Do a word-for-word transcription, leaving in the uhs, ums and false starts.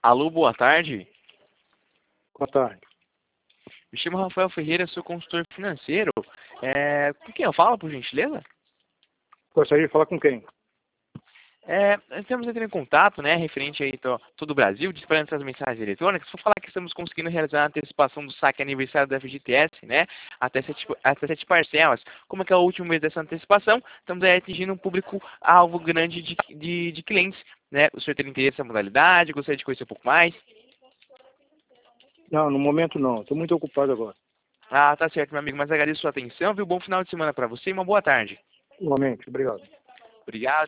Alô, boa tarde. Boa tarde. Me chamo Rafael Ferreira, sou consultor financeiro. É, com quem eu falo, por gentileza? Gostaria de falar com quem? É, estamos entrando em contato, né, referente aí a todo o Brasil, disparando essas mensagens eletrônicas, para falar que estamos conseguindo realizar a antecipação do saque aniversário da F G T S, né, até sete, até sete parcelas. Como é que é o último mês dessa antecipação, estamos aí atingindo um público-alvo grande de, de, de clientes, né. O senhor tem interesse nessa modalidade? Gostaria de conhecer um pouco mais? Não, no momento não. Estou muito ocupado agora. Ah, tá certo, meu amigo, mas agradeço a sua atenção, viu? Bom final de semana para você e uma boa tarde. Igualmente, obrigado. Obrigado.